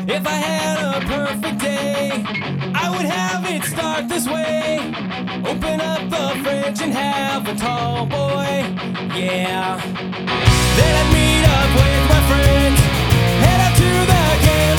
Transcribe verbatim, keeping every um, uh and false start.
If I had a perfect day, I would have it start this way. Open up the fridge and have a tall boy, yeah. Then I'd meet up with my friends, head out to the game.